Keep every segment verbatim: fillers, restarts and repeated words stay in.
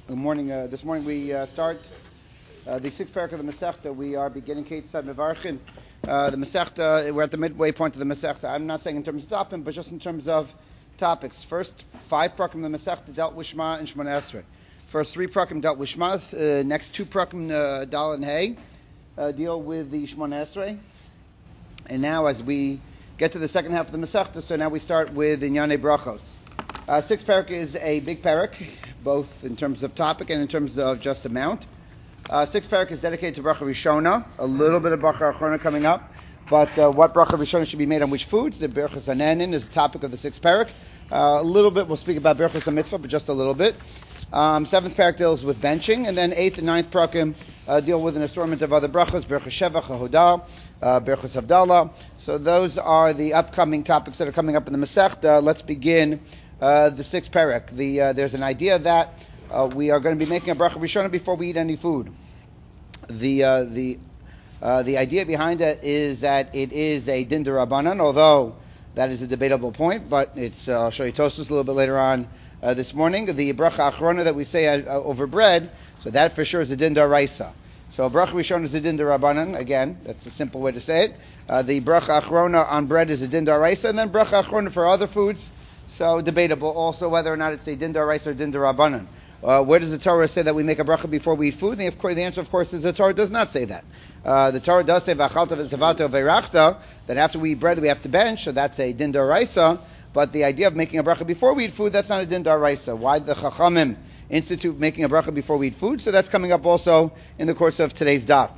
Good morning. Uh, this morning we uh, start uh, the sixth parak of the Masechta. We are beginning Kate Sad Mevarchin. Uh, the Masechta, we're at the midway point of the Masechta. I'm not saying in terms of topic, but just in terms of topics. First five parakim of the Masechta dealt with Shema and Shemona Esrei. First three parakim dealt with Shema. Uh, next two parakim, uh, Dal and Hay, uh, deal with the Shemona Esrei. And now as we get to the second half of the Masechta, so now we start with Inyane Brachos. Uh, sixth parak is a big parak, both in terms of topic and in terms of just amount. Uh, sixth parak is dedicated to Bracha Rishona, a little bit of Bracha Achrona coming up, but uh, what Bracha Rishona should be made on which foods. The Berachos Hanenin is the topic of the sixth parak. Uh, a little bit, we'll speak about Berachos HaMitzvah, but just a little bit. Um, seventh parak deals with benching, and then eighth and ninth parakim uh, deal with an assortment of other brachos, Berachos Shevach, Hodah, uh, Berachos Havdalah. So those are the upcoming topics that are coming up in the Masechta. Let's begin Uh, the sixth parak. The, uh, there's an idea that uh, we are going to be making a bracha rishona before we eat any food. The uh, the uh, the idea behind it is that it is a din d'Rabbanan, although that is a debatable point. But it's uh, I'll show you Tosfos a little bit later on uh, this morning. The bracha achrona that we say uh, over bread, so that for sure is a din d'Oraisa. So bracha rishona is a din d'Rabbanan. Again, that's a simple way to say it. Uh, the bracha achrona on bread is a din d'Oraisa, and then bracha achrona for other foods. So debatable also whether or not it's a din d'Oraisa or din d'Rabbanan. Uh, where does the Torah say that we make a bracha before we eat food? And of course, the answer, of course, is the Torah does not say that. Uh, the Torah does say v'achalta v'zavato v'erachta, that after we eat bread we have to bench, so that's a din d'Oraisa. But the idea of making a bracha before we eat food, that's not a din d'Oraisa. Why the Chachamim institute making a bracha before we eat food? So that's coming up also in the course of today's daf.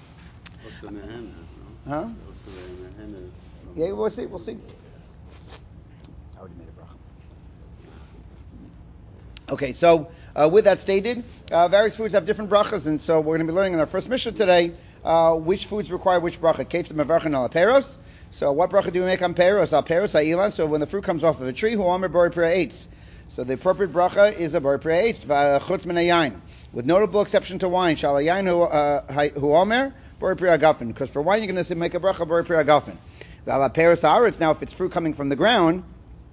Huh? Yeah, we'll see. We'll see. Okay, so uh, with that stated, uh, various foods have different brachas, and so we're going to be learning in our first Mishnah today uh, which foods require which bracha. Ketzim mevarchin al peros. So what bracha do we make on peros? Al peros ha'ilan. So when the fruit comes off of a tree, hu omer bori priya eitz. So the appropriate bracha is a bori priya eitz v'chutz min hayayin, with notable exception to wine. Shal hayayin hu omer bori priya gafen. Because for wine you're going to make a bracha bori priya gafen. V'al peros ha'aretz. Now if it's fruit coming from the ground,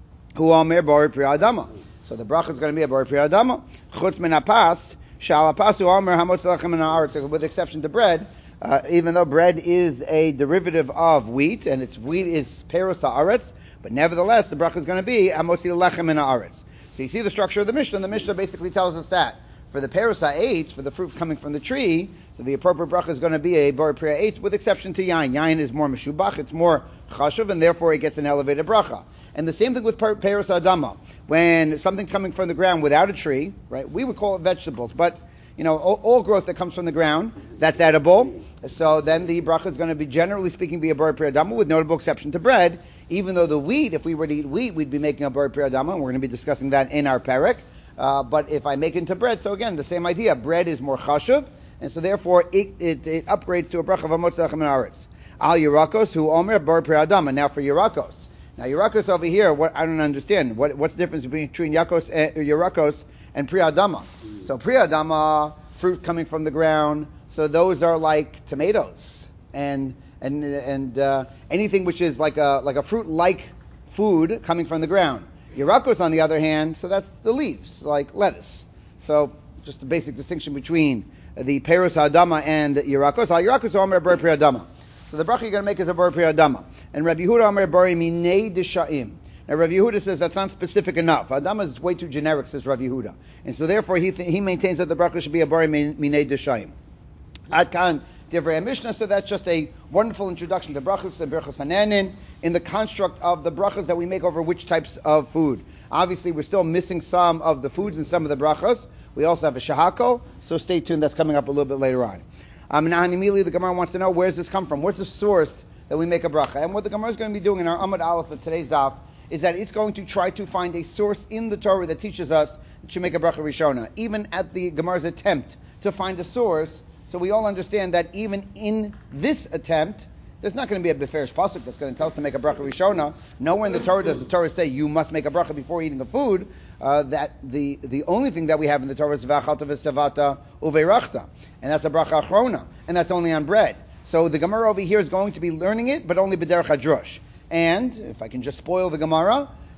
hu omer bori priya adama. So the bracha is going to be a bori priya adama. Chutz min hapas, shal hapasu omer hamotz lechem min haaretz. With exception to bread, uh, even though bread is a derivative of wheat, and its wheat is peros haaretz, but nevertheless the bracha is going to be hamotz lechem min haaretz. So you see the structure of the Mishnah. The Mishnah basically tells us that for the peros ha'etz, for the fruit coming from the tree, so the appropriate bracha is going to be a bori priya eitz, with exception to yain. Yain is more meshubach, it's more chashuv, and therefore it gets an elevated bracha. And the same thing with peros adama. When something's coming from the ground without a tree, right, we would call it vegetables, but you know, all, all growth that comes from the ground, that's edible. So then the bracha is going to be, generally speaking, be a bori priya adama, with notable exception to bread. Even though the wheat, if we were to eat wheat, we'd be making a bori priya adama, and we're going to be discussing that in our parak. Uh, but if I make it into bread, so again, the same idea. Bread is more chashuv, and so therefore it, it, it upgrades to a bracha of hamotz lechem min haaretz. Al yirakos hu omer bori priya adama. Now for yirakos. Now, Yerakos over here, what I don't understand. What, what's the difference between Yakos, uh, Yerakos and Priya Adama? Mm. So Priya Adama, fruit coming from the ground, so those are like tomatoes and and and uh, anything which is like a like a fruit-like food coming from the ground. Yerakos, on the other hand, so that's the leaves, like lettuce. So just a basic distinction between the Peros Adama and Yerakos. Al Yerakos Omer Ber Priya Adama. So the bracha you're going to make is a bori priya adama. And Rabbi Yehuda Omer bori minei d'sha'im. Now Rabbi Yehuda says that's not specific enough. Adama is way too generic, says Rabbi Yehuda. And so therefore he th- he maintains that the bracha should be a bori minei d'sha'im. Ad kan divrei Mishnah, so that's just a wonderful introduction to brachos and Berachos Hanenin in the construct of the brachos that we make over which types of food. Obviously we're still missing some of the foods and some of the brachos. We also have a shahako, so stay tuned, that's coming up a little bit later on. Um, now immediately the Gemara wants to know, where does this come from? What's the source that we make a bracha? And what the Gemara is going to be doing in our Amud Aleph of today's daf is that it's going to try to find a source in the Torah that teaches us to make a bracha rishona. Even at the Gemara's attempt to find a source, so we all understand that even in this attempt, there's not going to be a beferish pasuk that's going to tell us to make a bracha rishona. Nowhere in the Torah does the Torah say you must make a bracha before eating a food. Uh, that the the only thing that we have in the Torah is v'achalta v'savata uveirachta, and that's a bracha achrona, and that's only on bread. So the Gemara over here is going to be learning it, but only b'derech hadrosh. And if I can just spoil the Gemara,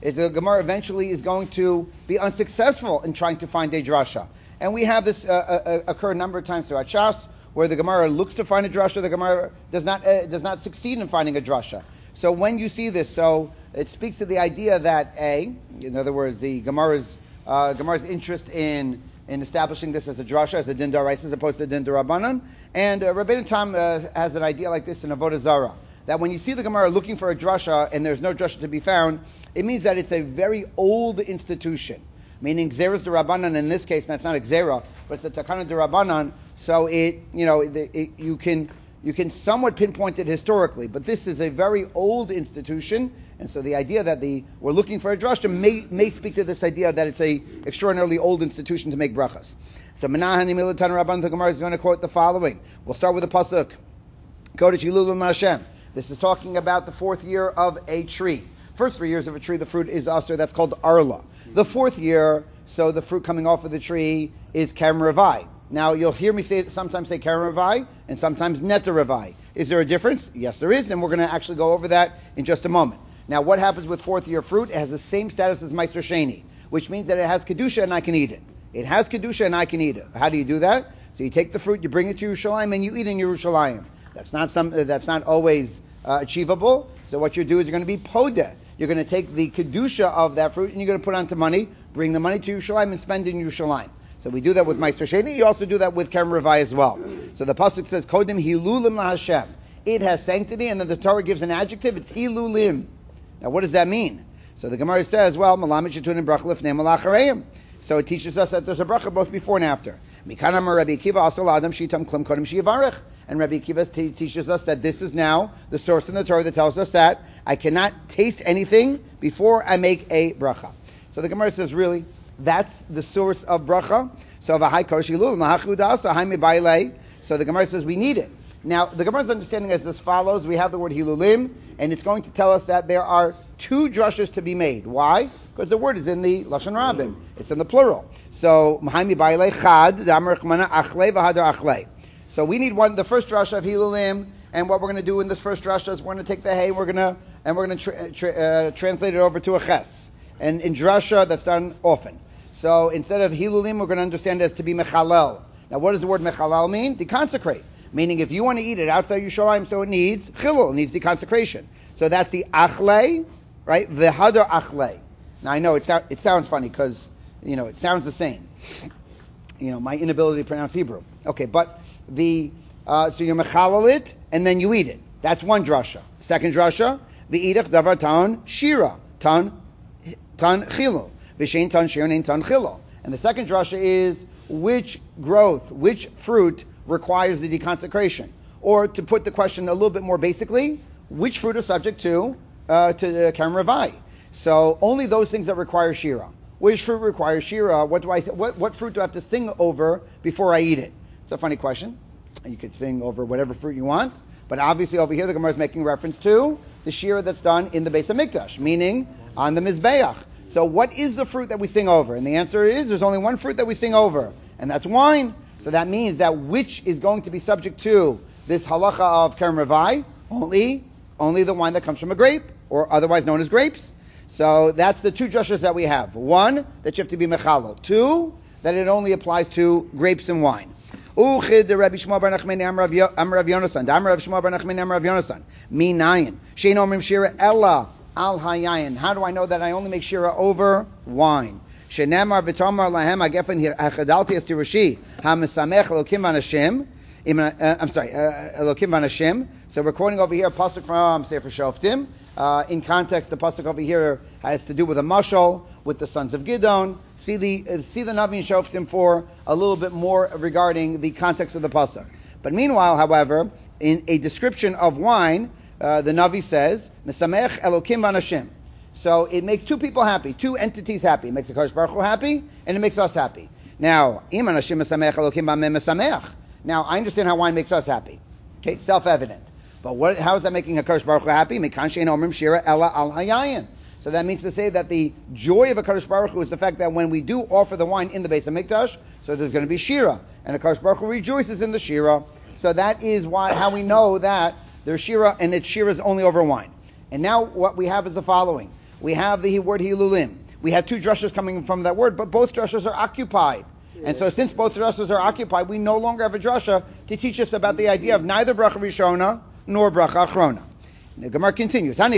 is the Gemara eventually is going to be unsuccessful in trying to find a drasha. And we have this uh, uh, occur a number of times throughout Shas, where the Gemara looks to find a drasha, the Gemara does not uh, does not succeed in finding a drasha. So when you see this, so it speaks to the idea that a, in other words, the Gemara's uh, Gemara's interest in in establishing this as a drasha, as a din d'oraisa, as opposed to a din d'Rabbanan. And uh, Rabbeinu Tam uh, has an idea like this in Avodah Zarah, that when you see the Gemara looking for a drasha and there's no drasha to be found, it means that it's a very old institution. Meaning Xeris d'Rabbanan in this case, that's not a Xera, but it's a Takana d'Rabbanan, so it, you know, it, it, you can you can somewhat pinpoint it historically, but this is a very old institution, and so the idea that the we're looking for a drasha may may speak to this idea that it's a extraordinarily old institution to make brachas. So Menahani Milatan Rabban, the Gemara is going to quote the following. We'll start with the pasuk. Kodesh Hilulim Hashem. This is talking about the fourth year of a tree. First three years of a tree, the fruit is aser. That's called arla. The fourth year, so the fruit coming off of the tree is Kerem Revai. Now, you'll hear me say sometimes say Kerem Revai and sometimes Neta Revai. Is there a difference? Yes, there is, and we're going to actually go over that in just a moment. Now, what happens with fourth year fruit? It has the same status as Meister Sheni, which means that it has Kedusha and I can eat it. It has Kedusha and I can eat it. How do you do that? So you take the fruit, you bring it to Yerushalayim, and you eat in Yerushalayim. That's not some. Uh, that's not always uh, achievable. So what you do is you're going to be podeh. You're going to take the kedusha of that fruit and you're going to put it onto money, bring the money to Yerushalayim and spend it in Yerushalayim. So we do that with Meister Sheni. You also do that with Kerem Revai as well. So the pasuk says, "Kodim hilulim laHashem." It has sanctity, and then the Torah gives an adjective. It's hilulim. Now, what does that mean? So the Gemara says, "Well, malamed shetun bracha lefnei malachareim." So it teaches us that there's a bracha both before and after. Mikan amar Rabbi Akiva asal adam shitam klim kodim shivarech. And Rabbi Akiva t- teaches us that this is now the source in the Torah that tells us that I cannot taste anything before I make a bracha. So the Gemara says, really, that's the source of bracha. So So the Gemara says we need it. Now, the Gemara's understanding is as follows. We have the word hilulim, and it's going to tell us that there are two drushes to be made. Why? Because the word is in the Lashon Rabim. It's in the plural. So, So we need one, the first drasha of hilulim, and what we're going to do in this first drasha is we're going to take the hay, we're going to and we're going to tra- tra- uh, translate it over to a ches. And in drasha, that's done often. So instead of hilulim, we're going to understand it as to be mechalel. Now, what does the word mechalel mean? Deconsecrate. Meaning, if you want to eat it outside Yerushalayim, so it needs chilul, it needs deconsecration. So that's the achle, right? V'hadar achle. Now, I know it, so- it sounds funny because, you know, it sounds the same. You know, my inability to pronounce Hebrew. Okay, but the uh, so you mechalel it and then you eat it. That's one drasha. Second drasha, v'idach davar tan shira tan tan chilul v'shein tan shira nein tan chilul. And the second drasha is which growth, which fruit requires the deconsecration, or to put the question a little bit more basically, which fruit is subject to uh, to uh, Kerem Revai. So only those things that require shira. Which fruit requires shira? What do I? What what fruit do I have to sing over before I eat it? It's a funny question. You could sing over whatever fruit you want, but obviously over here the Gemara is making reference to the shira that's done in the Beis Hamikdash, meaning on the Mizbeach. So what is the fruit that we sing over? And the answer is there's only one fruit that we sing over, and that's wine. So that means that which is going to be subject to this halacha of Kerem Revai? Only, only the wine that comes from a grape, or otherwise known as grapes. So that's the two drushas that we have. One, that you have to be mechalel. Two, that it only applies to grapes and wine. Uchid the Rabbi Shmuel bar Nachmani Amar Rav Yonasan. Amar Rav Shmuel bar Nachmani Amar Rav Yonasan. Mi nayin. Shein omrim shira ella al hayayin. How do I know that I only make shira over wine? Shenemar v'tomar lahem agefen hachadalti es tirushi ha'mesamech elokim v'anashim. I'm sorry, elokim v'anashim. So we're quoting over here a pasuk from Sefer Shoftim. Uh, in context, the pasuk over here has to do with a mashal with the sons of Gidon. See the uh, see the Navi in Shoftim for a little bit more regarding the context of the pasuk. But meanwhile, however, in a description of wine, uh, the Navi says, "Mesamech Elokim v'anashim." So it makes two people happy, two entities happy. It makes the Kadosh Baruch Hu happy, and it makes us happy. Now, im anashim mesamech Elokim b'ameh mesamech. Now, I understand how wine makes us happy. Okay, self-evident. But what, how is that making HaKadosh Baruch Hu happy? Mekan she'ein omrim shira ella al hayayin. So that means to say that the joy of HaKadosh Baruch Hu is the fact that when we do offer the wine in the Beis Hamikdash, so there's going to be shira, and HaKadosh Baruch Hu rejoices in the shira. So that is why how we know that there's shira, and its shira is only over wine. And now what we have is the following. we have the word hilulim. We have two drushes coming from that word, but both drushes are occupied. And so since both drushes are occupied, we no longer have a drasha to teach us about the idea of neither bracha rishona nor bracha achrona. The Gemara continues. So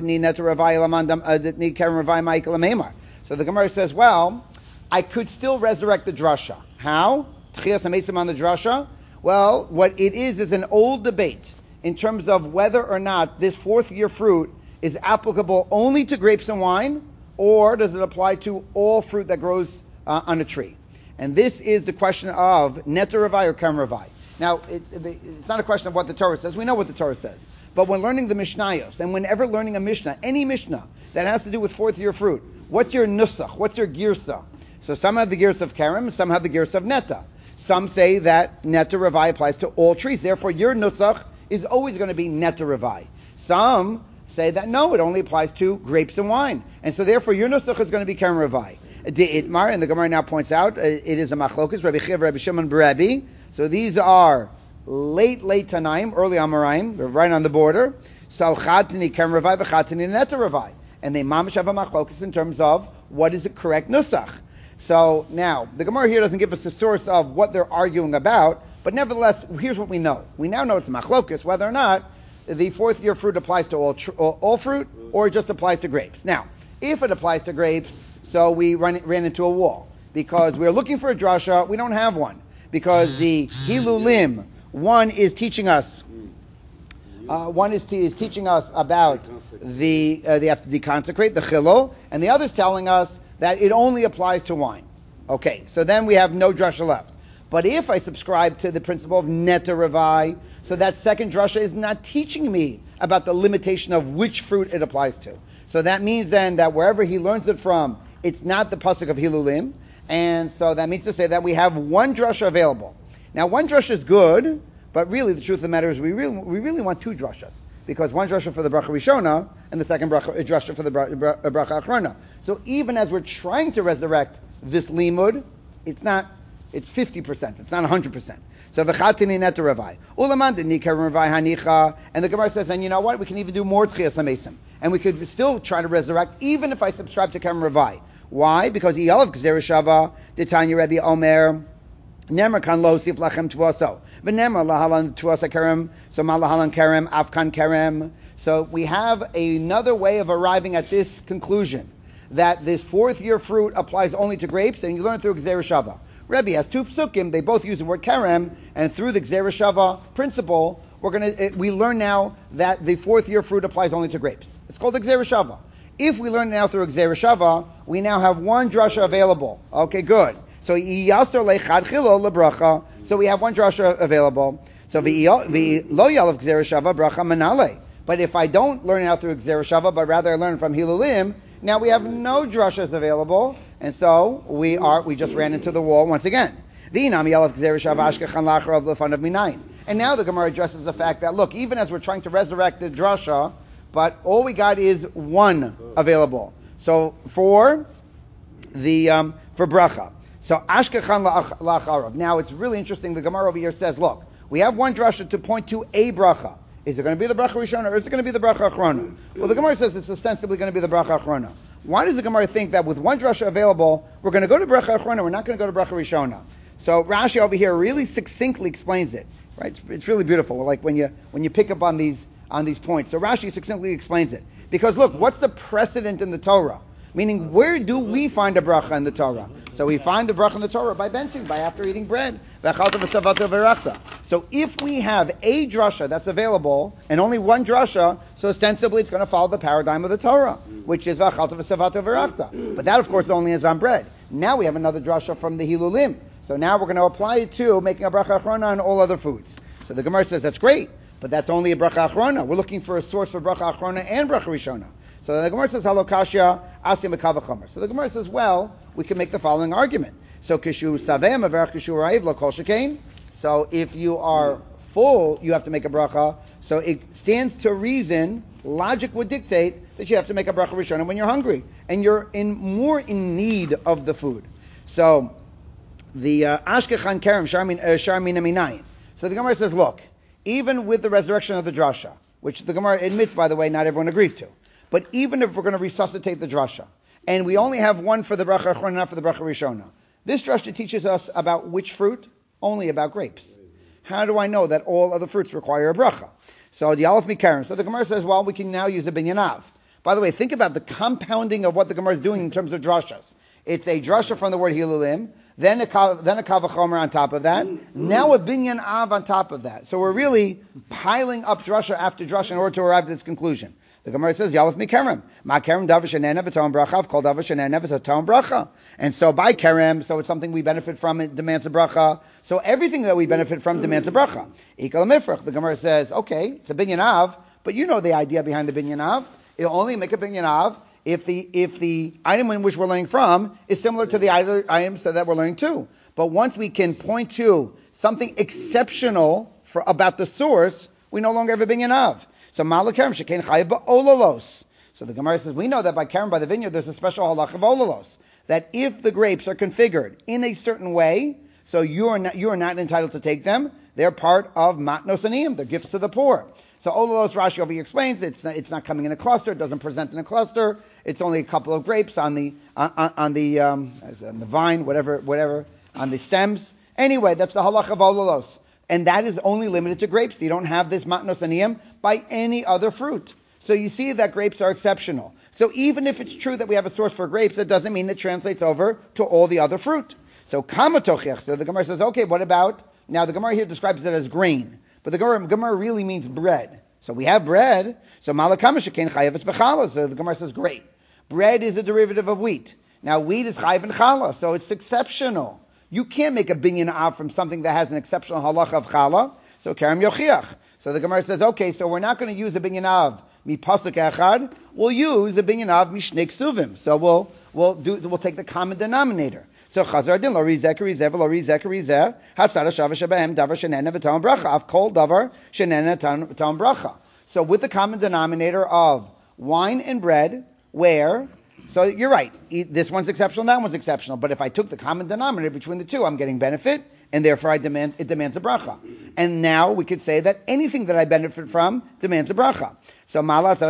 the Gemara says, well, I could still resurrect the drasha. How? Tchias hamesim on the drasha? Well, what it is is an old debate in terms of whether or not this fourth year fruit is applicable only to grapes and wine, or does it apply to all fruit that grows uh, on a tree? And this is the question of neter ravai or kem ravai. Now, it, it, it's not a question of what the Torah says. We know what the Torah says. But when learning the Mishnayos, and whenever learning a Mishnah, any Mishnah that has to do with fourth year fruit, what's your nusach? What's your girsa? So some have the girsa of kerem, some have the girsa of neta. Some say that neter ravai applies to all trees. Therefore, your nusach is always going to be neter ravai. Some say that no, it only applies to grapes and wine. And so therefore, your nusach is going to be kerem ravai. De Itmar, and the Gemara now points out, uh, it is a machlokas, Rabbi Chiv, Rabbi Shimon, Rabbi. So these are late, late Tanaim, early Amoraim, they're right on the border. So Chatani Kem Ravai, Chatani Neta Ravai. And they mamish have a machlokas in terms of what is the correct nusach. So now, the Gemara here doesn't give us a source of what they're arguing about, but nevertheless, here's what we know. We now know it's a machlokas, whether or not the fourth year fruit applies to all, tr- all, all fruit, or it just applies to grapes. Now, if it applies to grapes, so we run, ran into a wall because we were looking for a drasha. We don't have one because the hilulim, one is teaching us, uh, one is, t- is teaching us about the uh, they have to deconsecrate the chilul, and the other is telling us that it only applies to wine. Okay, so then we have no drasha left. But if I subscribe to the principle of neta ravai, so that second drasha is not teaching me about the limitation of which fruit it applies to. So that means then that wherever he learns it from, it's not the pasuk of hilulim, and so that means to say that we have one drasha available. Now, one drasha is good, but really the truth of the matter is we really we really want two drashas, because one drasha for the bracha rishona and the second bracha, uh, drasha for the bra, bra, uh, bracha achrona. So even as we're trying to resurrect this limud, it's not it's fifty percent. It's not one hundred percent. So v'chatini neta ravai ulaman nikar ravai hanicha, and the Gemara says, and you know what? We can even do more tchias hamesim, and we could still try to resurrect even if I subscribe to kem ravai. Why? Because Iyalav Gzera Shava, the Tanya Rebbe Omer, Nemer kan lo sif lachem tvuaso. But Nemer lahalan tvuasa kerem, so malahalan kerem, afkan kerem. So we have another way of arriving at this conclusion, that this fourth year fruit applies only to grapes, and you learn it through Gzera Shava. Rebbe has two psukim, they both use the word kerem, and through the Gzera Shava principle, we're gonna, we learn now that the fourth year fruit applies only to grapes. It's called the Gzera Shava. If we learn now through Gzera Shava, we now have one drasha available. Okay, good. So Iyasar lechad chilo lebracha. So we have one drasha available. So the lo yalav Gzera Shava bracha manale. But if I don't learn it out through Gzera Shava, but rather I learn from hilulim, now we have no drashas available, and so we are we just ran into the wall once again. And now the Gemara addresses the fact that look, even as we're trying to resurrect the drasha, but all we got is one available. So for the um, for bracha. So ashkechan la'acharav. Now it's really interesting. The Gemara over here says, look, we have one drasha to point to a bracha. Is it going to be the bracha rishona or is it going to be the bracha achrona? Well, the Gemara says it's ostensibly going to be the bracha achrona. Why does the Gemara think that with one drasha available, we're going to go to bracha achrona, we're not going to go to bracha rishona? So Rashi over here really succinctly explains it. Right? It's, it's really beautiful. Like when you when you pick up on these. on these points. So Rashi succinctly explains it. Because look, what's the precedent in the Torah? Meaning, where do we find a bracha in the Torah? So we find the bracha in the Torah by benching, by after eating bread. So if we have a drasha that's available, and only one drasha, so ostensibly it's going to follow the paradigm of the Torah, which is v'achalta v'savato v'rachta. But that, of course, only is on bread. Now we have another drasha from the hilulim. So now we're going to apply it to making a bracha achrona on all other foods. So the Gemara says, that's great. But that's only a bracha achrona. We're looking for a source for bracha achrona and bracha rishona. So the Gemara says, halokashya asim ekavachomer. So the Gemara says, well, we can make the following argument. So kishu savem averach kishu raiv lo kol shekain. So if you are full, you have to make a bracha. So it stands to reason, logic would dictate that you have to make a bracha rishona when you're hungry and you're in more in need of the food. So the ashkechan kerem sharmin aminayin. So the Gemara says, look, even with the resurrection of the drasha, which the Gemara admits, by the way, not everyone agrees to. But even if we're going to resuscitate the drasha, and we only have one for the bracha achrona, not for the bracha rishona, this drasha teaches us about which fruit? Only about grapes. How do I know that all other fruits require a bracha? So the Aleph Mikarim. So the Gemara says, well, we can now use a binyanav. By the way, think about the compounding of what the Gemara is doing in terms of drashas. It's a drasha from the word hilulim, then a kav, then a kavachomer on top of that, now a binyan av on top of that. So we're really piling up drasha after drasha in order to arrive at this conclusion. The Gemara says, Yalef mi kerem. Ma kerem davar shenena v'tom bracha, I've called davar shenena v'tom bracha. And so by kerem, so it's something we benefit from, it demands a bracha. So everything that we benefit from demands a bracha. Ikal mifrach. The Gemara says, okay, it's a binyan av, but you know the idea behind the binyan av. It'll only make a binyan av if the if the item in which we're learning from is similar to the items that we're learning to. But once we can point to something exceptional for, about the source, we no longer have a binyan av. So malakerem shekain chayav ba'olalos. So the Gemara says we know that by kerem, by the vineyard, there's a special halach of olalos, that if the grapes are configured in a certain way, so you are not, you are not entitled to take them. They're part of matnos aniyim. They're gifts to the poor. So olalos, Rashi over here explains it's not, it's not coming in a cluster. It doesn't present in a cluster. It's only a couple of grapes on the on, on the um, on the vine, whatever whatever on the stems. Anyway, that's the halach of olalos. And that is only limited to grapes. You don't have this matnos aniyim by any other fruit. So you see that grapes are exceptional. So even if it's true that we have a source for grapes, that doesn't mean it translates over to all the other fruit. So kama tochiach. So the Gemara says, okay, what about, now the Gemara here describes it as grain, but the Gemara, Gemara really means bread. So we have bread. So malakama shekain chayav es bechala. So the Gemara says, great. Bread is a derivative of wheat. Now wheat is chayav and chala, so it's exceptional. You can't make a binyan av from something that has an exceptional halacha of chala. So kerem yochiach. So the Gemara says, okay, so we're not going to use a binyan av mi pasuk echad. We'll use a binyan av mi shnei ksuvim. So we'll we'll do we'll take the common denominator. So chazar din lo rizeh rizeh lo rizeh rizeh hatzara shava shebehem davar shenena v'tam bracha. I've called davar shenena v'tam bracha. So with the common denominator of wine and bread, where so you're right. This one's exceptional, that one's exceptional. But if I took the common denominator between the two, I'm getting benefit, and therefore I demand it demands a bracha. And now we could say that anything that I benefit from demands a bracha. So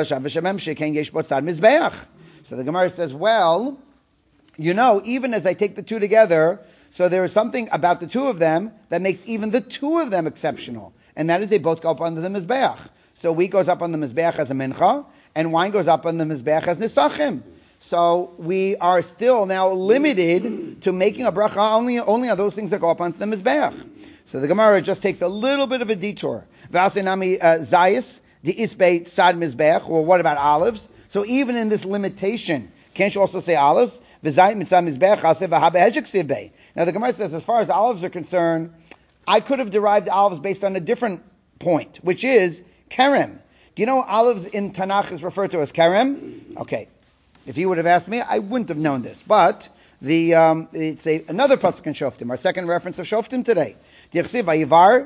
So the Gemara says, well, you know, even as I take the two together, so there is something about the two of them that makes even the two of them exceptional, and that is they both go up under the mizbeach. So wheat goes up on the mizbeach as a mincha, and wine goes up on the mizbeach as nisachim. So we are still now limited to making a bracha only, only on those things that go up onto the mizbeach. So the Gemara just takes a little bit of a detour. V'asenami zayis the isbeit sad mizbeach. Well, what about olives? So even in this limitation, can't you also say olives? V'zayit mitzad mizbeach haseh v'ha behedzik sivbei. Now the Gemara says, as far as olives are concerned, I could have derived olives based on a different point, which is kerem. Do you know olives in Tanakh is referred to as kerem? Okay. If you would have asked me, I wouldn't have known this. But the um, it's a, another pasuk in Shoftim, our second reference of Shoftim today. Dichsiv vayivar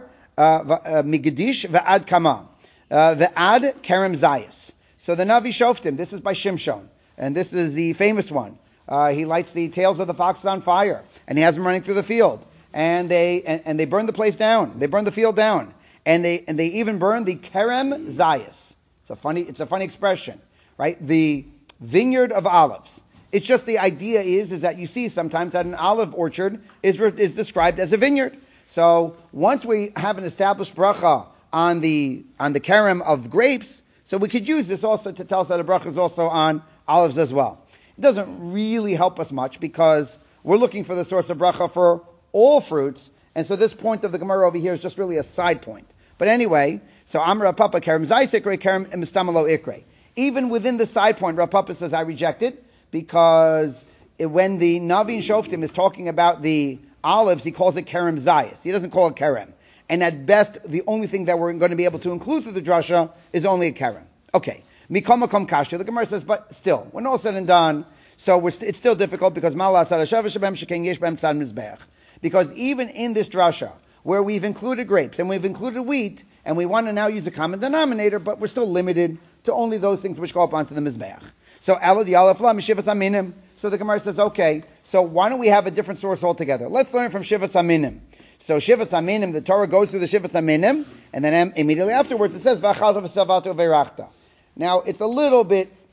migadish ve'ad kama ve'ad kerem zayis. So the Navi Shoftim, this is by Shimshon, and this is the famous one. Uh, he lights the tails of the foxes on fire, and he has them running through the field, and they and, and they burn the place down. They burn the field down, and they and they even burn the kerem zayis. It's a funny it's a funny expression, right? The vineyard of olives. It's just the idea is, is that you see sometimes that an olive orchard is is described as a vineyard. So once we have an established bracha on the on the kerem of grapes, so we could use this also to tell us that a bracha is also on olives as well. It doesn't really help us much because we're looking for the source of bracha for all fruits, and so this point of the Gemara over here is just really a side point. But anyway, so Amra Papa kerem zayis ikre kerem mistamalo ikre. Even within the side point, Rav Papa says, I reject it, because it, when the Navi Shoftim is talking about the olives, he calls it kerem zayis. He doesn't call it kerem. And at best, the only thing that we're going to be able to include through the drasha is only a kerem. Okay. Mikom makom kasha. The Gemara says, but still, when all said and done, so we're st- it's still difficult, because malat sarashav shabem sheken yesh bem tzad mizbeach. Because even in this drasha, where we've included grapes and we've included wheat, and we want to now use a common denominator, but we're still limited to only those things which go up onto the mizbeach. So Elad Yalafla Mishivas Aminim. So the Gemara says, okay, so why don't we have a different source altogether? Let's learn from Shivas Aminim. So Shivas Aminim, the Torah goes through the Shivas Aminim, and then immediately afterwards it says V'achalta v'savato v'erachta. Now it's a little bit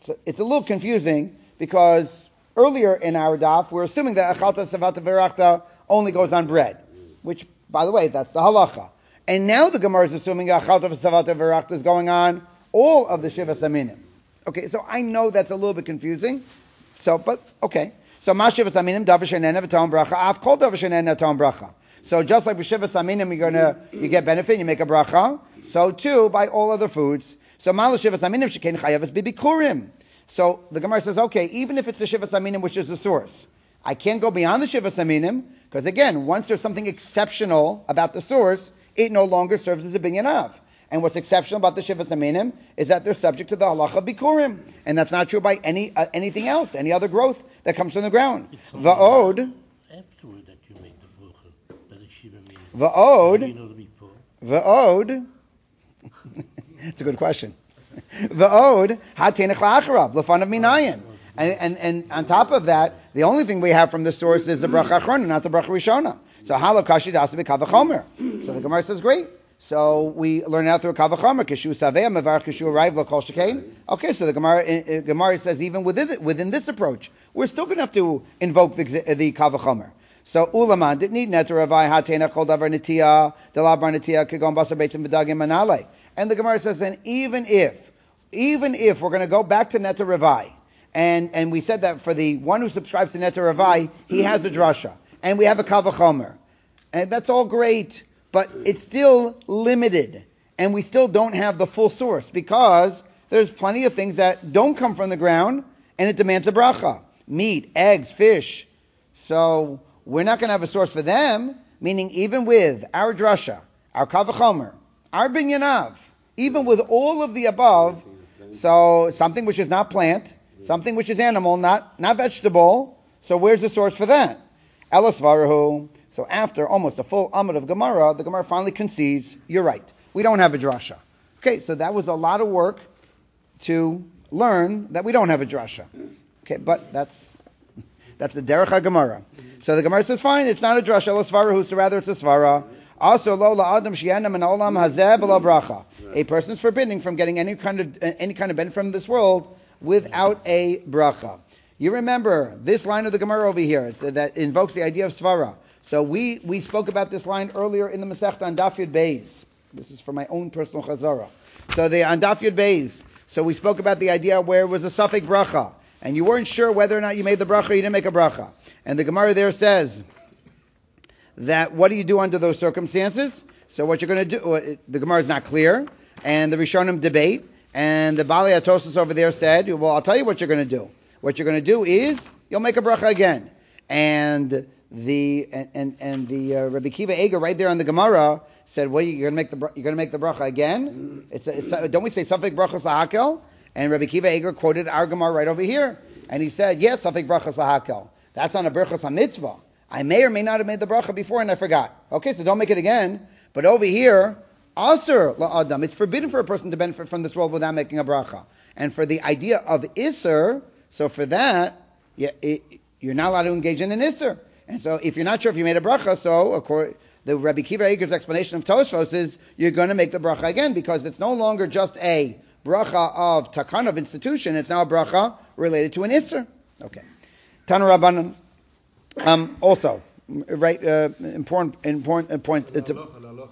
So it's a little confusing because earlier in our daf, we're assuming that achalta savata verachta only goes on bread, which, by the way, that's the halacha. And now the Gemara is assuming achalta savata verachta is going on all of the shivas aminim. Okay, so I know that's a little bit confusing. So, but okay. So ma shivas aminim davar shenena v'tam bracha av kol davar shenena v'tam bracha. So just like with shivas aminim, you're gonna you get benefit, you make a bracha. So too by all other foods. So mal shivas aminim shekain chayavas bibikurim. So the Gemara says, okay, even if it's the shivas aminim which is the source, I can't go beyond the shivas aminim because again, once there's something exceptional about the source, it no longer serves as a binyan av. And what's exceptional about the shivas aminim is that they're subject to the halacha bikurim, and that's not true by any uh, anything else, any other growth that comes from the ground. Va'od. Afterward that you make the bracha, by the shiva aminim. Va'od. You know the before. Va'od. It's a good question. Va'od hatenech la'acharav lefanav minayin. And, and and on top of that, the only thing we have from the source is the bracha achrona, not the bracha rishona. So halakashi dasa b'kavachomer. So the Gemara says, great. So we learn out through kavachomer kishu saveh mevar kishu arrive l'kol shekain. Okay, so the Gemara uh, Gemara says even within within this approach, we're still going to have to invoke the the kavachomer. So ulaman didn't need neter ravai hatena kol davar netiya delabar netiya kigon basar beitzim v'dagim manale. And the Gemara says, and even if, even if we're going to go back to Neta Ravai, and, and we said that for the one who subscribes to Neta Ravai, he has a drasha, and we have a kavachomer, and that's all great, but it's still limited, and we still don't have the full source, because there's plenty of things that don't come from the ground, and it demands a bracha. Meat, eggs, fish. So we're not going to have a source for them, meaning even with our drasha, our kavachomer, our binyanav, even with all of the above, so something which is not plant, something which is animal, not, not vegetable, so where's the source for that? Elas varahu. So after almost a full amud of Gemara, the Gemara finally concedes, you're right, we don't have a drasha. Okay, so that was a lot of work to learn that we don't have a drasha. Okay, but that's that's the derech ha-Gemara. So the Gemara says, fine, it's not a drasha, elas varahu, so rather it's a svara. Also, lo la'adam she'enam min olam hazeh b'lo bracha. A person's forbidden from getting any kind of uh, any kind of benefit from this world without a bracha. You remember this line of the Gemara over here it's, uh, that invokes the idea of svara. So we, we spoke about this line earlier in the Masechta on Daf Yud Beis. This is for my own personal chazara. So the on Daf Yud Beis. So we spoke about the idea where it was a safek bracha, and you weren't sure whether or not you made the bracha or you didn't make a bracha. And the Gemara there says that what do you do under those circumstances? So what you're going to do, the Gemara is not clear, and the Rishonim debate, and the Bali Atosis over there said, well, I'll tell you what you're going to do. What you're going to do is, you'll make a bracha again. And the and and, and the uh, Rabbi Kiva Eger right there on the Gemara said, well, you're going to make the you're going to make the bracha again? It's, a, it's a, don't we say Safek brachas lahakel? And Rabbi Kiva Eger quoted our Gemara right over here, and he said, yes, Safek brachas lahakel. That's on a brachas ha-mitzvah. I may or may not have made the bracha before and I forgot. Okay, so don't make it again. But over here, Asur la'adam, it's forbidden for a person to benefit from this world without making a bracha. And for the idea of Isser, so for that, you, it, you're not allowed to engage in an Isser. And so if you're not sure if you made a bracha, so according, the Rabbi Kiva Eger's explanation of Tosfos is you're going to make the bracha again because it's no longer just a bracha of takan of institution, it's now a bracha related to an Isser. Okay. Tana Rabbanan. Um, also, right, uh, important, important uh, point. Uh, to,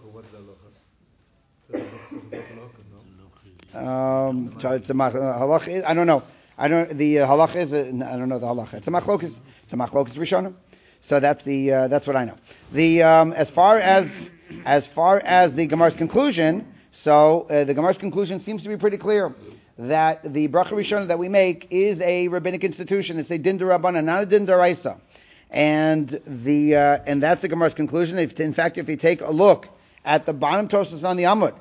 um, so it's a halach. I don't know. I don't. The uh, halach is. Uh, I don't know the halach. It's a machlokes. It's a machlokes rishonim. So that's the. Uh, that's what I know. The um, as far as as far as the Gemara's conclusion. So uh, the Gemara's conclusion seems to be pretty clear that the bracha rishona that we make is a rabbinic institution. It's a din d'Rabbanan, not a din d'Oraisa. And the uh, and that's the Gemara's conclusion. If, in fact, if you take a look at the bottom tosas on the Amud,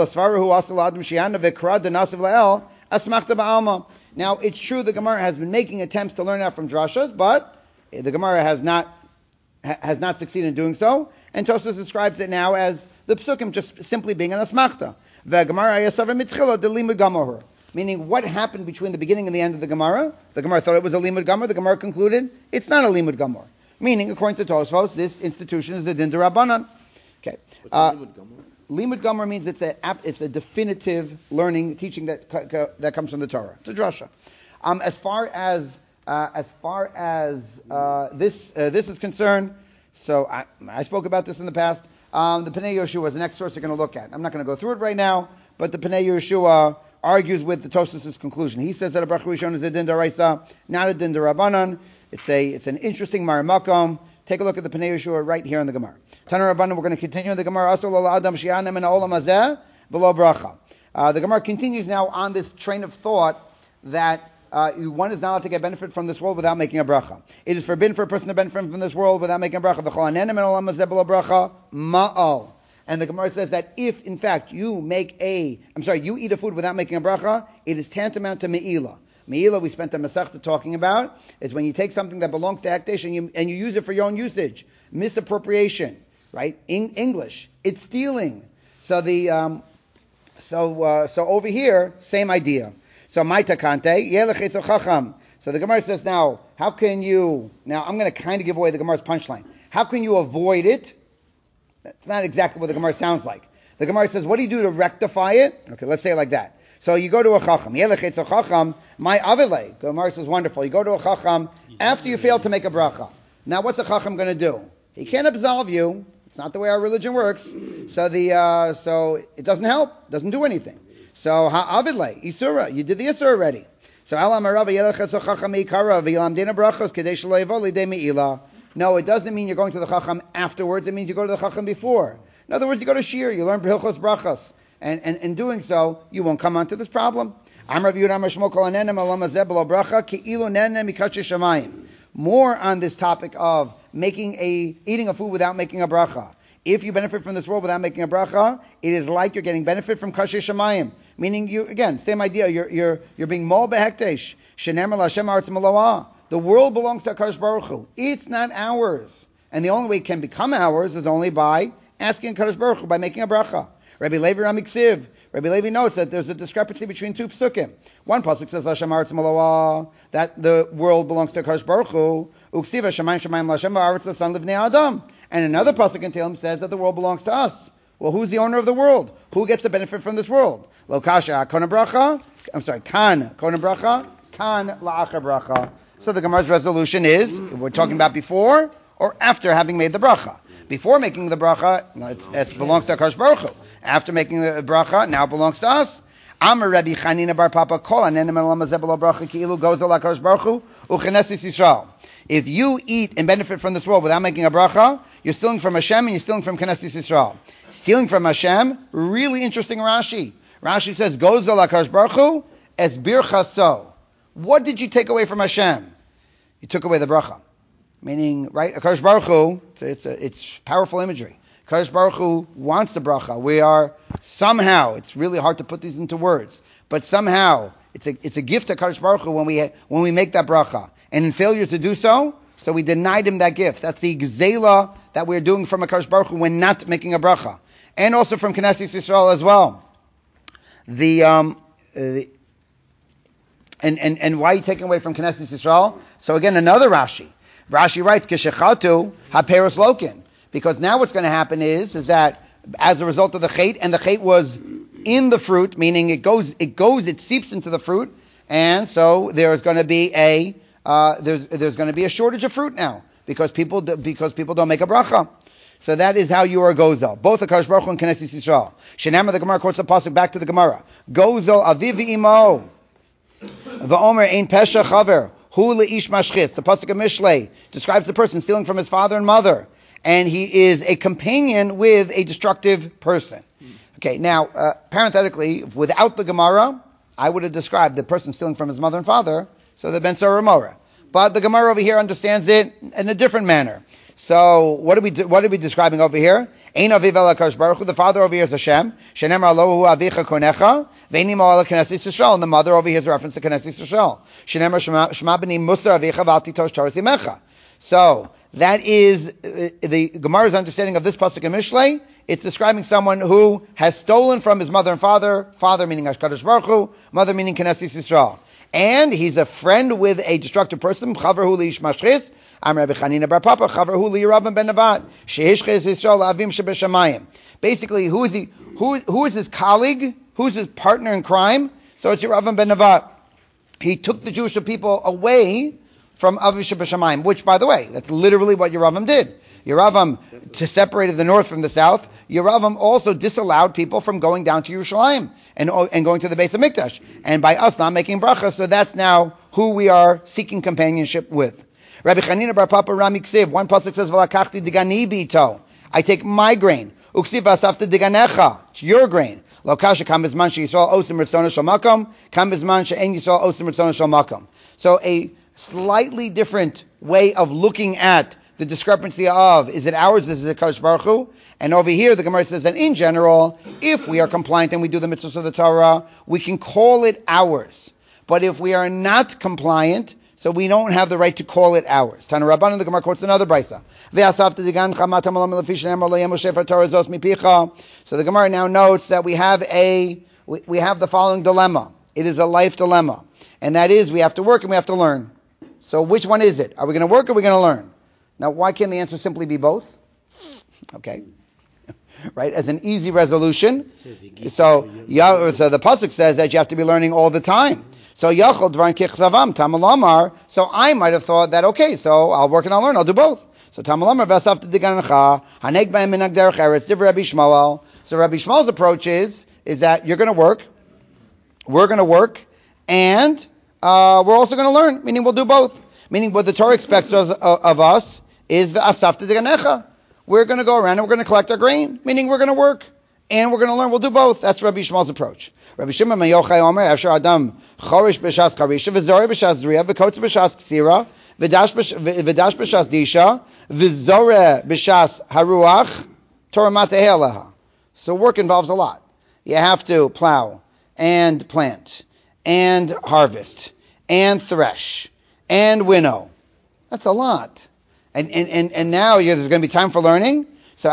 now it's true the Gemara has been making attempts to learn that from drashas, but the Gemara has not ha, has not succeeded in doing so. And Tosas describes it now as the psukim just simply being an asmachta. The Gemara ayasaver mitzchila de limud gamor. Meaning, what happened between the beginning and the end of the Gemara? The Gemara thought it was a limud gamor. The Gemara concluded it's not a limud gamor. Meaning, according to Tosfos, this institution is a din d'Rabbanan. Okay. Uh, limud gamor? Limud gamor means it's a it's a definitive learning teaching that that comes from the Torah. It's a drasha. Um, as far as uh, as far as uh, this uh, this is concerned, so I, I spoke about this in the past. Um, the Pnei Yehoshua is the next source you're going to look at. I'm not going to go through it right now, but the Pnei Yehoshua argues with the Tosfos' conclusion. He says that a bracha rishon is a din d'oraisa, not a din d'Rabbanan. It's a it's an interesting Mar Makom. Take a look at the Pnei Yehoshua right here in the Gemara. Tana Rabbanan, we're going to continue in the Gemara. Asur lo la'adam shi'anem min ha'olam hazeh below bracha. Uh, the Gemara continues now on this train of thought that uh, one is not allowed to get benefit from this world without making a bracha. It is forbidden for a person to benefit from this world without making a bracha. V'chol hanenem min ha'olam hazeh below bracha ma'al. And the Gemara says that if, in fact, you make a, I'm sorry, you eat a food without making a bracha, it is tantamount to me'ilah. Me'ilah, we spent a Masechta talking about, is when you take something that belongs to Hekdesh and you, and you use it for your own usage. Misappropriation, right? In English. It's stealing. So the, um, so, uh, so over here, same idea. So, Maita Kante, Yelech Chacham. So the Gemara says now, how can you, now I'm going to kind of give away the Gemara's punchline. How can you avoid it? That's not exactly what the Gemara sounds like. The Gemara says, what do you do to rectify it? Okay, let's say it like that. So you go to a Chacham. Yelech Etzel Chacham, my Avilei. The Gemara says, wonderful. You go to a Chacham after you fail to make a bracha. Now what's a Chacham going to do? He can't absolve you. It's not the way our religion works. So the uh, so it doesn't help. Doesn't do anything. So ha'avidle, isura, you did the isura already. So alam arava yelech etzel chacham ikara v'yilamdina brachos kedei shelo yavo lidei me'ilah. No, it doesn't mean you're going to the chacham afterwards. It means you go to the chacham before. In other words, you go to shir, you learn hilchos brachos, and and in doing so, you won't come onto this problem. Amar v'yudam shmo kol hanenem alam hazeh b'lo bracha ki'ilu nenem mikashe shamayim. More on this topic of making a eating a food without making a bracha. If you benefit from this world without making a bracha, it is like you're getting benefit from kasher shamayim. Meaning, you again, same idea. You're you're you're being mol behekdesh. Shenemar l'Hashem aretz meloah. The world belongs to HaKadosh Baruch Hu. It's not ours, and the only way it can become ours is only by asking HaKadosh Baruch Hu, by making a bracha. Rabbi Levi Ramiksiv. Rabbi Levi notes that there's a discrepancy between two psukim. One pasuk says L'Hashem aretz meloah, that the world belongs to HaKadosh Baruch Hu. Uksiva shamayim shamayim l'Hashem v'aretz l'san livnei adam. And another pasuk in Tehillim says that the world belongs to us. Well, who's the owner of the world? Who gets the benefit from this world? Lo kasha kona bracha. I'm sorry, kan kona bracha, kan la'achar bracha. So the Gemara's resolution is, we're talking about before or after having made the bracha. Before making the bracha, it belongs to HaKadosh Baruch Hu. After making the bracha, now it belongs to us. Amar Rabbi Chanina bar Papa kol hanenem elam hazeh b'lo bracha ki'ilu gozel HaKadosh Baruch Hu u'chenesis Yisrael. If you eat and benefit from this world without making a bracha, you're stealing from Hashem and you're stealing from Knesset Yisrael. Stealing from Hashem, really interesting Rashi. Rashi says, Gozel HaKadosh Baruch Hu es birchaso. What did you take away from Hashem? You took away the bracha. Meaning, right, HaKadosh Baruch Hu, it's, it's, a, it's powerful imagery. HaKadosh Baruch Hu wants the bracha. We are somehow, it's really hard to put these into words, but somehow, it's a, it's a gift to HaKadosh Baruch Hu when we, when we make that bracha. And in failure to do so, so we denied him that gift. That's the gzela that we're doing from HaKadosh Baruch Hu when not making a bracha. And also from Knesset Yisrael as well. The, um, uh, the and, and, and why are you taking away from Knesset Yisrael? So again, another Rashi. Rashi writes, Keshechatu haperos lokin. Because now what's going to happen is, is that as a result of the chait, and the chait was in the fruit, meaning it goes, it goes, it seeps into the fruit, and so there's going to be a, Uh, there's there's going to be a shortage of fruit now because people do, because people don't make a bracha. So that is how you are gozel. Both the HaKadosh Baruch Hu and Knesset Yisrael. Shenamar, the Gemara quotes the pasuk back to the Gemara. Gozel aviv v'imo v'omer ein pesha chaver hu leish mashchitz. The pasuk of Mishlei describes the person stealing from his father and mother, and he is a companion with a destructive person. Okay, now uh, parenthetically, without the Gemara, I would have described the person stealing from his mother and father. So the Ben Sora Mora. But the Gemara over here understands it in a different manner. So what are we do, what are we describing over here? Ein aviv el HaKadosh Baruch Hu. The father over here is Hashem. Shenemar Alohu avicha konecha. Ve'ini mo ala Knesset Yisrael. And the mother over here is a reference to Knesset Yisrael. Shenemar Shema b'ni Musa avicha v'al titosh Torah imecha. So that is uh, the Gemara's understanding of this pasuk in Mishlei. It's describing someone who has stolen from his mother and father. Father meaning HaKadosh Baruch Hu. Mother meaning Knesset Yisrael. And he's a friend with a destructive person. Chaver hu li'ish mashchis. Am Rabbi Chanina bar Papa. Chaver hu li'Yeravam ben Nevat. Shehishches Yisrael la'avim shebeshamayim. Basically, who is he? Who who is his colleague? Who's his partner in crime? So it's Yeravam ben Nevat. he took the Jewish people away from Aviv B'Shamayim, which, by the way, that's literally what Yeravam did. Yeravam to separated the north from the south. Yeravam also disallowed people from going down to Yerushalayim and and going to the base of Mikdash. And by us not making bracha, so that's now who we are seeking companionship with. Rabbi Chanina bar Papa Rami Ksiv, one pasuk says, "V'lakachti digani bito." I take my grain. Uksiv v'asafta diganecha. It's your grain. Lo kasha kam bizman sheYisrael osim ritzona shel makom, kam bizman she'en Yisrael osim ritzona shel makom. So a slightly different way of looking at the discrepancy of, is it ours, is it Kadosh Baruch Hu? And over here, the Gemara says that in general, if we are compliant and we do the mitzvahs of the Torah, we can call it ours. But if we are not compliant, so we don't have the right to call it ours. Tana Rabbanan, the Gemara quotes another brisa. So the Gemara now notes that we have a, we, we have the following dilemma. It is a life dilemma. And that is, we have to work and we have to learn. So which one is it? Are we going to work or are we going to learn? Now, why can't the answer simply be both? Okay. Right? As an easy resolution. So, yeah, so the pasuk says that you have to be learning all the time. So, Yachol Dvarim Kichzavam, Tamalamar. So I might have thought that, okay, so I'll work and I'll learn, I'll do both. So Tamalamar Vasaf Digancha, Haneg Ba'im Minag Derech Eretz, Div Rabbi Shmuel. So Rabbi Shmuel's approach is, is that you're going to work, we're going to work, and uh, we're also going to learn, meaning we'll do both. Meaning what the Torah expects of, of us is Vasaf Diganecha. We're going to go around and we're going to collect our grain, meaning we're going to work and we're going to learn. We'll do both. That's Rabbi Shmuel's approach. Rabbi Shimon ben Yochai Omer, Asher Adam Chorish b'Shas Charisha, V'Zoreh b'Shas Driya, V'Kotz b'Shas Ksira, V'Dash b'Shas Disha, V'Zoreh b'Shas Haruach, Torah Mateheh Aleha. So work involves a lot. You have to plow and plant and harvest and thresh and winnow. That's a lot. And and and, and now there's going to be time for learning. So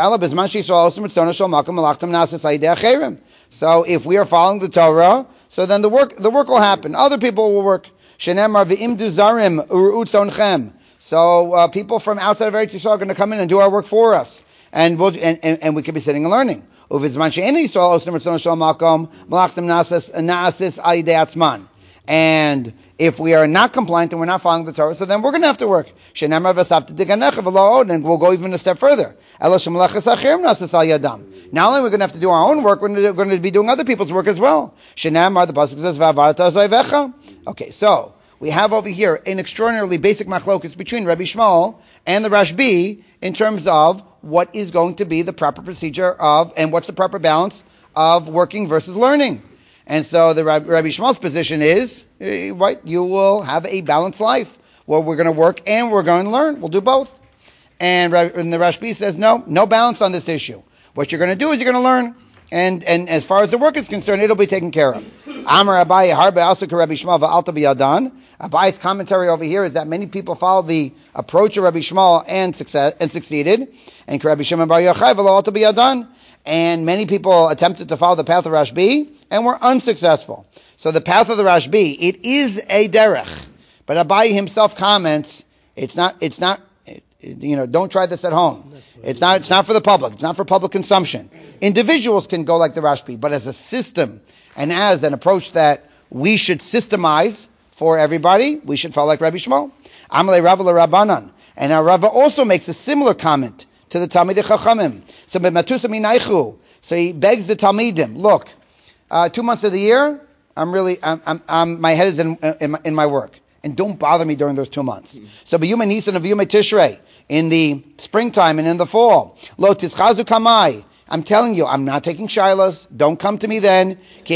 So if we are following the Torah, so then the work the work will happen. Other people will work. So uh, people from outside of Eretz Yisrael are going to come in and do our work for us, and we'll, and, and, and we could be sitting and learning. And if we are not compliant and we're not following the Torah, so then we're going to have to work. And we'll go even a step further. Not only are we going to have to do our own work, we're going to be doing other people's work as well. Okay, so we have over here an extraordinarily basic machlokus between Rabbi Shmuel and the Rashbi in terms of what is going to be the proper procedure of, and what's the proper balance of working versus learning. And so the Rabbi Shmuel's position is, right, you will have a balanced life where we're going to work and we're going to learn. We'll do both. And, and the Rashbi says, no, no balance on this issue. What you're going to do is you're going to learn. And and as far as the work is concerned, it'll be taken care of. Amar Abaye harbe asuk Rabbi Shmuel va'alta biyadan. Abaye's commentary over here is that many people followed the approach of Rabbi Shmuel and success and succeeded. And Rabbi Shimon bar Yochai v'alta biyadan. And many people attempted to follow the path of Rashbi and were unsuccessful. So the path of the Rashbi, it is a derech. But Abaye himself comments, it's not, it's not, it, you know, don't try this at home. It's not, it's not for the public. It's not for public consumption. Individuals can go like the Rashbi, but as a system and as an approach that we should systemize for everybody, we should follow like Rabbi Shmuel. Amalei Rava Rabbanan. And our Rava also makes a similar comment to the Talmidei Chachamim. So Matusa Minaychu. So he begs the Talmidim, look, uh, two months of the year, I'm really, I'm, I'm, I'm my head is in, in, my, in my work. And don't bother me during those two months. Mm-hmm. So B'yum Nisan of Yom Tishrei, in the springtime and in the fall, Lo Tischazu Kamai. I'm telling you, I'm not taking shilas. Don't come to me then.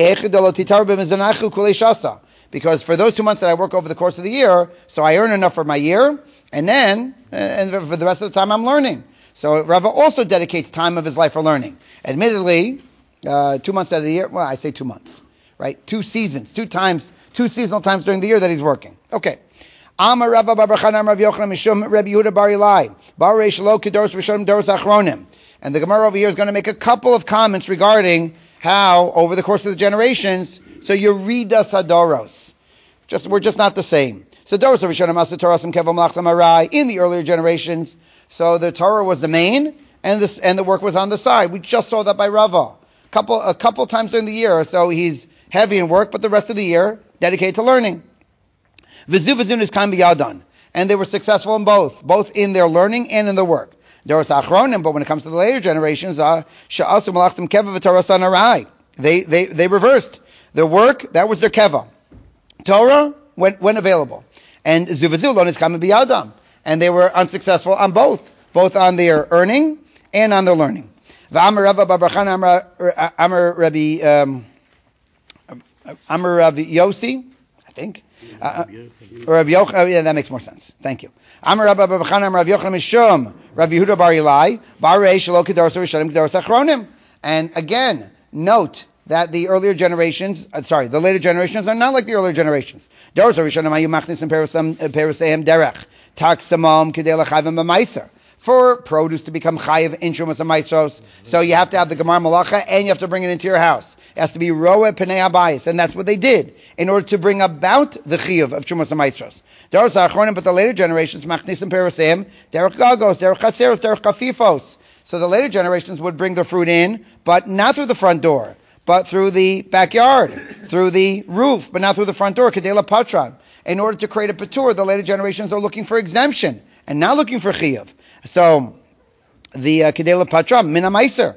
Because for those two months that I work over the course of the year, so I earn enough for my year, and then, and for the rest of the time I'm learning. So Rava also dedicates time of his life for learning. Admittedly, uh, two months out of the year, well, I say two months, right? Two seasons, two times, two seasonal times during the year that he's working. Okay. Amar Rava bar Barchan Amar Rav Yochanan Mishum Rabbi Yehuda bar Ilai Bar Reish Lo Kedoros Rishonim Doros Achronim. And the Gemara over here is going to make a couple of comments regarding how, over the course of the generations, so Yeridas Hadoros. Just, we're just not the same. So Doros Rishonim Asa Torah Sim Kevo Malachtam Arai, in the earlier generations, so the Torah was the main, and this, and the work was on the side. We just saw that by Rava. Couple, a couple times during the year, so he's heavy in work, but the rest of the year dedicated to learning. V'zu v'zu niskan b'yadon. And they were successful in both, both in their learning and in their work. There was achronim, but when it comes to the later generations, uh, sha'asu malachtim keva v'torasan arai. They, they, they reversed. Their work, that was their keva. Torah, when, when available. And zuvazu lo niskan b'yadam. And they were unsuccessful on both, both on their earning and on their learning. V'amar Rabba bar Barchan Amar Rabbi um, Amar Rabbi Yossi, I think, uh, or Rabbi Yochanan. Yeah, that makes more sense. Thank you. Amar Rabba bar Barchan Amar Rabbi Yochanan Mishum Rabbi Yehuda bar Ilai Bar Rei Shelo Kedarso Rishonim Kedarso Achronim. And again, note that the earlier generations, uh, sorry, the later generations are not like the earlier generations. Darso Rishonim Ayu Machnisim Perusam Peruseim Derech Taksamam Kedei Lachayvim B'Maiser. For produce to become chayiv in Trumas HaMaisros, so you have to have the Gemar Malacha and you have to bring it into your house. It has to be roe penei habayis, and that's what they did in order to bring about the chiyuv of Trumas HaMaisros. Daros ha'achronim, but the later generations, machnisim perusim, derech gagos, derech chatzeros, derech kafifos. So the later generations would bring the fruit in, but not through the front door, but through the backyard, through the roof, but not through the front door, kedela patran. In order to create a patur, the later generations are looking for exemption and not looking for chiyuv. So, the Kedela Patra, Mina Meiser.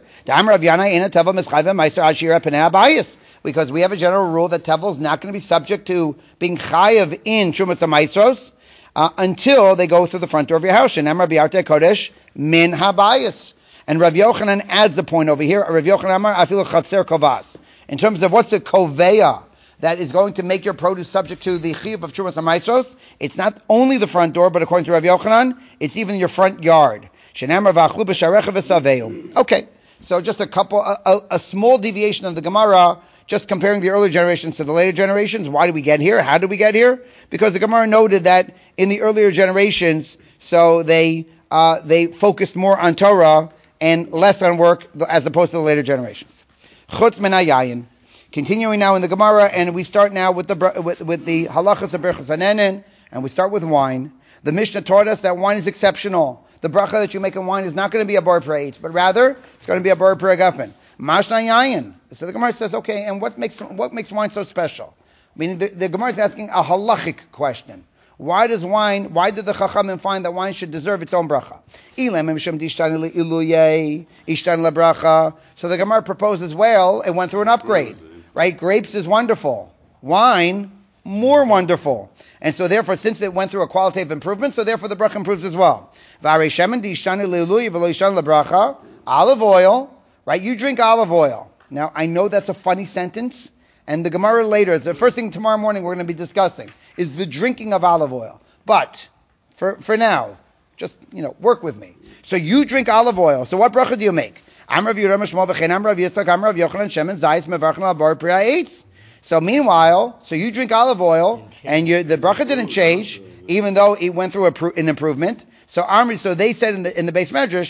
Because we have a general rule that Tevel is not going to be subject to being chayav in Trumas HaMaisros uh, until they go through the front door of your house. And Rav Kodesh min habayis. And Rav Yochanan adds the point over here. Rav Yochanan Amar afilu chatzer kovas. In terms of what's the koveya that is going to make your produce subject to the chiyuv of Trumas HaMaisros, it's not only the front door, but according to Rav Yochanan, it's even your front yard. Okay, so just a couple, a, a, a small deviation of the Gemara, just comparing the earlier generations to the later generations. Why did we get here? How did we get here? Because the Gemara noted that in the earlier generations, so they uh, they focused more on Torah and less on work as opposed to the later generations. Chutz min hayayin. Continuing now in the Gemara, and we start now with the with, with the halachas of Berachos Hanenin, and we start with wine. The Mishnah taught us that wine is exceptional. The bracha that you make in wine is not going to be a bar preit, but rather it's going to be a bar pregafen. Mashna yayin. So the Gemara says, okay, and what makes what makes wine so special? Meaning the, the Gemara is asking a halachic question. Why does wine? Why did the Chachamim find that wine should deserve its own bracha? So the Gemara proposes, well, it went through an upgrade. Right? Grapes is wonderful. Wine, more wonderful. And so therefore, since it went through a qualitative improvement, so therefore the bracha improves as well. Olive oil, right? You drink olive oil. Now, I know that's a funny sentence, and the Gemara later, it's the first thing tomorrow morning we're going to be discussing, is the drinking of olive oil. But, for, for now, just, you know, work with me. So you drink olive oil. So what bracha do you make? So meanwhile, so you drink olive oil, and you, the bracha didn't change, even though it went through a, an improvement. So Amri, so they said in the in the base medrash,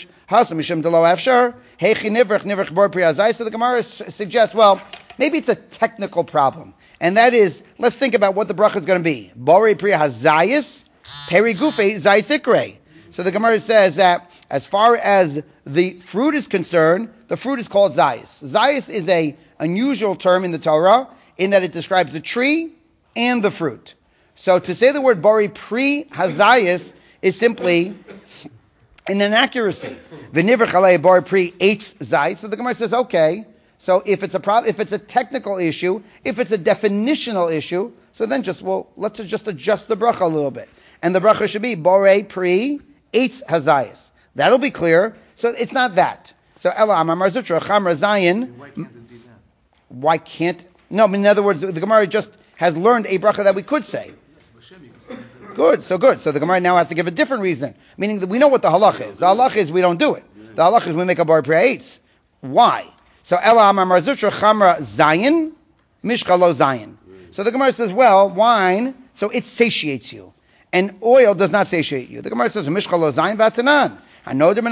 so the Gemara suggests, well, maybe it's a technical problem, and that is, let's think about what the bracha is going to be. Bori priya hazayis, perigufe zayis. So the Gemara says that as far as the fruit is concerned, the fruit is called zayis. Zayis is a unusual term in the Torah in that it describes the tree and the fruit. So to say the word bori pri hazayis is simply an inaccuracy. V'niver chalei bori pri eitz zayis. So the Gemara says, okay, so if it's a problem, if it's a technical issue, if it's a definitional issue, so then just well, let's just adjust the bracha a little bit, and the bracha should be bori pri eitz hazayis. That'll be clear. So it's not that. So Ella Amar Marzutra Chamra Zayin. Why can't it be that? Why can't? No, in other words, the Gemara just has learned a bracha that we could say. Good, so good. So the Gemara now has to give a different reason, meaning that we know what the halach is. The halach is we don't do it. The halach is we make a bar pre'etz. Why? So Ella Amar Marzutra Chamra Zayin Mishchalo Zayin. So the Gemara says, well, wine, so it satiates you, and oil does not satiate you. The Gemara says Mishchalo Zayin Vatanan. So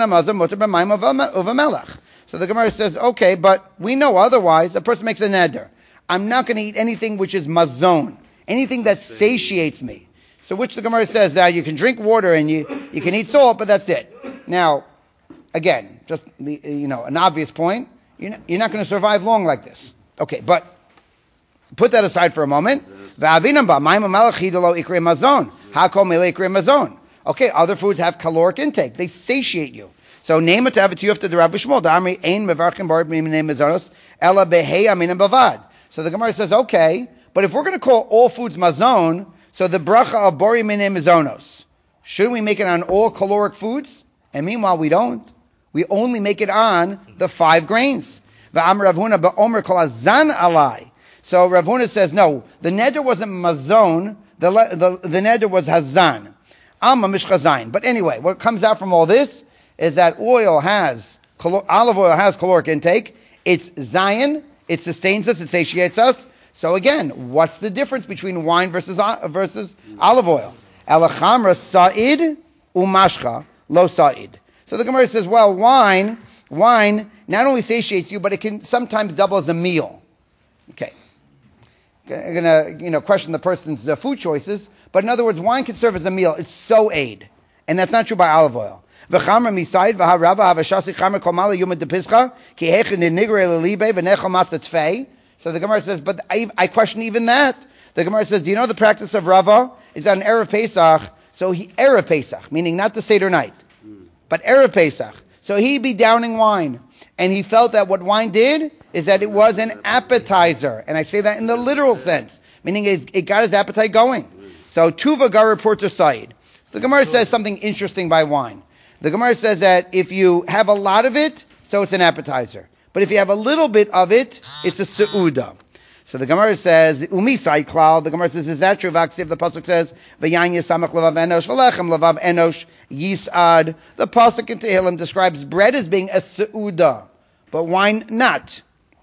the Gemara says, okay, but we know otherwise. A person makes a neder. I'm not going to eat anything which is mazon, anything that satiates me. So which the Gemara says, now you can drink water and you, you can eat salt, but that's it. Now, again, just the, you know, an obvious point. You're not, you're not going to survive long like this. Okay, but put that aside for a moment. V'avinam ba ma'im malachid lo ikre mazon. Hakol mele ikre mazon. Okay, other foods have caloric intake. They satiate you. So name it to have it to you after the Rav Shmuel. Da'amri ein mevarchim bar b'minei mazonos ela behei aminim bavad. So the Gemara says, okay, but if we're going to call all foods mazon, so the bracha of bori minei mazonos, shouldn't we make it on all caloric foods? And meanwhile, we don't. We only make it on the five grains. V'am Rav Huna ba'omer kol azan alai. So Rav Huna says, no, the neder wasn't mazon, the, the, the neder was hazan. Amma mishchazayin. But anyway, what comes out from all this is that oil has, olive oil has caloric intake. It's zayin, it sustains us, it satiates us. So again, what's the difference between wine versus versus olive oil? Elachamra sa'id umashcha lo sa'id. So the Gemara says, well, wine, wine not only satiates you, but it can sometimes double as a meal. Okay. I'm going to, you know, question the person's uh, food choices, but in other words, wine can serve as a meal. It's so aid. And that's not true by olive oil. V'chamra misaid v'harava havashasi chamra kolmala yuma depischa ki hechin nigre lelibe v'nechol matzah tfei. So the Gemara says, but I, I question even that. The Gemara says, do you know the practice of Rava? Is that an Erev Pesach? So he, Erev Pesach, meaning not the Seder night, but Erev Pesach. So he'd be downing wine. And he felt that what wine did is that it was an appetizer. And I say that in the literal sense, meaning it, it got his appetite going. So Tuva Gar reports to Said. The Gemara says something interesting by wine. The Gemara says that if you have a lot of it, so it's an appetizer. But if you have a little bit of it, it's a Seuda. So the Gemara says, Umi Said Klal, the Gemara says, is that true? Vaksiv, the Pasuk says, V'yan yisamach levav enosh, v'lechem levav enosh, yisad. The Pasuk in Tehillim describes bread as being a Seuda, but wine not.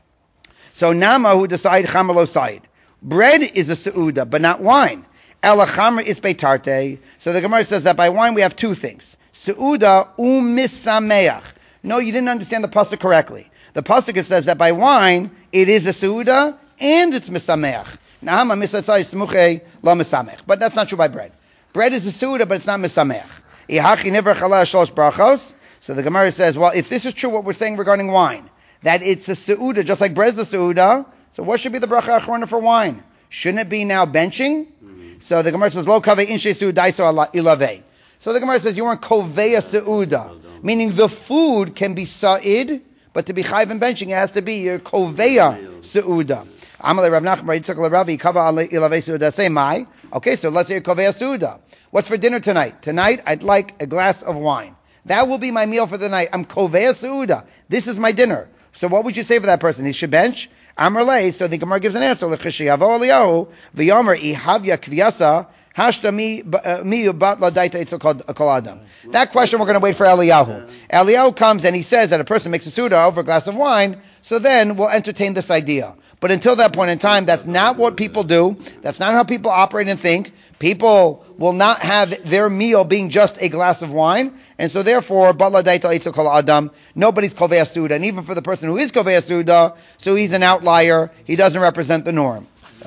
So Nama who decide Chamar lo Said. Bread is a Seuda, but not wine. Ela Chamar is beitarte. So the Gemara says that by wine we have two things. Seuda umisameach. No, you didn't understand the Pasuk correctly. The Pasuk says that by wine, it is a Seuda, and it's misameach. Nahama misatzai smuche la misameach. But that's not true by bread. Bread is a Seuda, but it's not misameach. Ihachi never chala shalosh brachos. So the Gemara says, well, if this is true, what we're saying regarding wine, that it's a Seuda, just like bread is a Seuda, so what should be the bracha achrona for wine? Shouldn't it be now benching? Mm-hmm. So the Gemara says, lo kaveh inshe Seuda ilaveh. So the Gemara says, you weren't koveya Seuda, meaning the food can be sa'id, but to be chayv and benching, it has to be your koveya Seuda. Amalei Rav Nachman Yitzchak LeRavi Kava Ale Ilavei Seuda. Say my. Okay, so let's say koveya Seuda. What's for dinner tonight? Tonight, I'd like a glass of wine. That will be my meal for the night. I'm koveya Seuda. This is my dinner. So what would you say for that person? He should bench? Amalei. So the Gemara gives an answer. L'chishiyavo Eliyahu v'yomer ihavya kviyasa hashta mi mi bat la daita itzol kol adam. That question we're going to wait for Eliyahu. Eliyahu comes and he says that a person makes a Seuda over a glass of wine. So then we'll entertain this idea. But until that point in time, that's not what people do. That's not how people operate and think. People will not have their meal being just a glass of wine. And so therefore, Adam, nobody's Koveya Seuda. And even for the person who is Koveya Seuda, so he's an outlier. He doesn't represent the norm. Uh,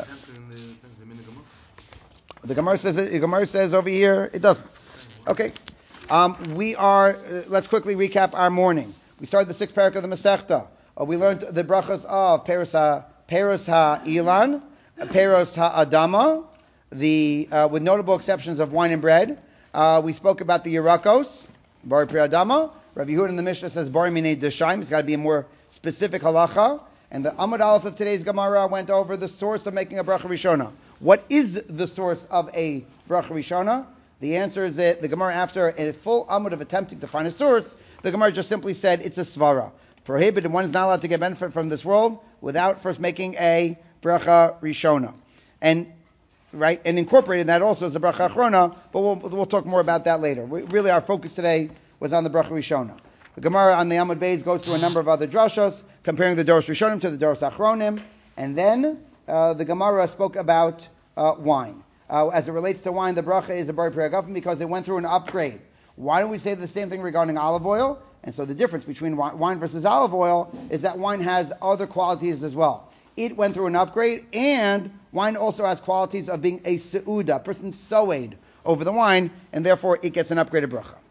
the Gemara says, the Gemara says over here, it doesn't. Okay. Um, we are, uh, let's quickly recap our morning. We started the sixth parak of the Masechta. Uh, we learned the brachas of Peros ha, Peros ha-Ilan, Peros ha-Adama, the, uh, with notable exceptions of wine and bread. Uh, we spoke about the Yerakos, Bari Pri Adama. Rav Yehuda in the Mishnah says Bari Minei Deshaim. It's got to be a more specific halacha. And the Amud Aleph of today's Gemara went over the source of making a bracha Rishona. What is the source of a bracha Rishona? The answer is that the Gemara, after a full Amud of attempting to find a source, the Gemara just simply said it's a svara. Prohibited, one is not allowed to get benefit from this world without first making a bracha Rishona. And right, and incorporating that also as a bracha achrona, but we'll, we'll talk more about that later. We, really, our focus today was on the bracha Rishona. The Gemara on the Amud Beis goes through a number of other drashos, comparing the Doros Rishonim to the Doros Achronim, and then uh, the Gemara spoke about uh, wine. Uh, as it relates to wine, the bracha is a Bari Pri Hagafen because it went through an upgrade. Why don't we say the same thing regarding olive oil? And so the difference between wine versus olive oil is that wine has other qualities as well. It went through an upgrade, and wine also has qualities of being a seuda, a person soed over the wine, and therefore it gets an upgraded bracha.